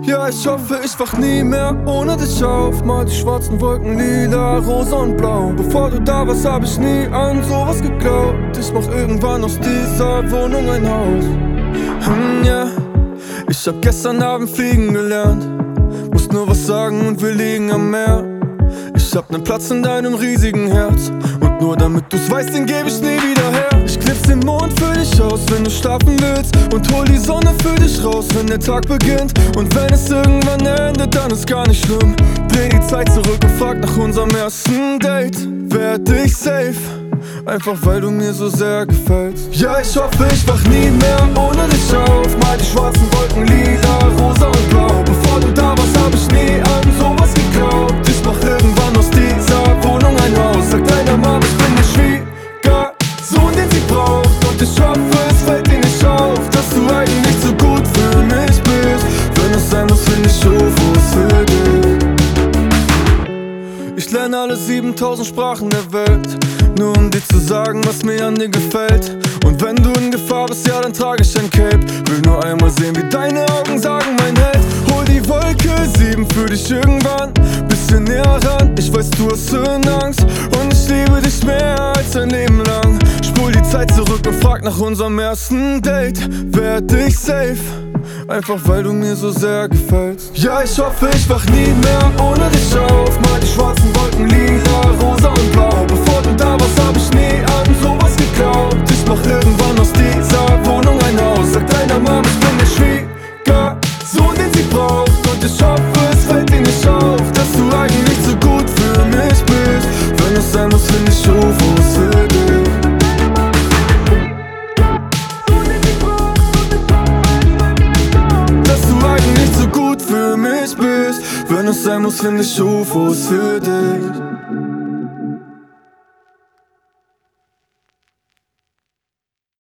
Ja, ich hoffe, ich wach nie mehr ohne dich auf. Mal die schwarzen Wolken lila, rosa und blau. Bevor du da warst, hab ich nie an sowas geglaubt. Ich mach irgendwann aus dieser Wohnung ein Haus. Ja, ich hab gestern Abend fliegen gelernt. Musst nur was sagen und wir liegen am Meer. Ich hab nen Platz in deinem riesigen Herz. Und nur damit du's weißt, den geb ich nie wieder her. Ich knipse den Mond für dich aus, wenn du schlafen willst. Und hol die Sonne für dich raus, wenn der Tag beginnt. Und wenn es irgendwann endet, dann ist gar nicht schlimm. Dreh die Zeit zurück und frag nach unserem ersten Date. Werd ich safe, einfach weil du mir so sehr gefällst. Ja, ich hoffe, ich wach nie mehr ohne dich auf. Mal die schwarzen Wolken lila, rosa und blau. Bevor du da warst, hab ich nie an sowas geglaubt. Ich mach irgendwann aus dieser Wohnung ein Haus. Sag deiner Mama, ich bin der Schwiegersohn, den sie braucht. Und ich hoffe, es fällt dir nicht auf, dass du eigentlich so gut für mich bist. Wenn es sein muss, find ich Ufos für dich. Ich lerne alle 7000 Sprachen der Welt, nur um dir zu sagen, was mir an dir gefällt. Und wenn du in Gefahr bist, ja, dann trage ich ein Cape. Will nur einmal sehen, wie deine Augen sagen, mein Held. Hol die Wolke 7 für dich irgendwann, bisschen näher ran. Ich weiß, du hast Höhenangst und ich liebe dich mehr als ein Leben lang. Spul die Zeit zurück und frag nach unserem ersten Date. Werd ich safe, einfach weil du mir so sehr gefällst. Ja, ich hoffe, ich wach nie mehr ohne dich auf. Mal die schwarzen Wolken lila, rosa und blau. Bevor du da warst, hab ich nie an sowas geglaubt. Ich mach irgendwann aus dieser Wohnung ein Haus. Sag deiner Mama, ich bin der Schwiegersohn, den sie braucht. Und ich hoffe, es fällt dir nicht auf, dass du eigentlich so gut für mich bist. Wenn es sein muss, find ich Ufos für dich. Dass du eigentlich so gut für mich bist. Wenn es sein muss, find ich Ufos für dich.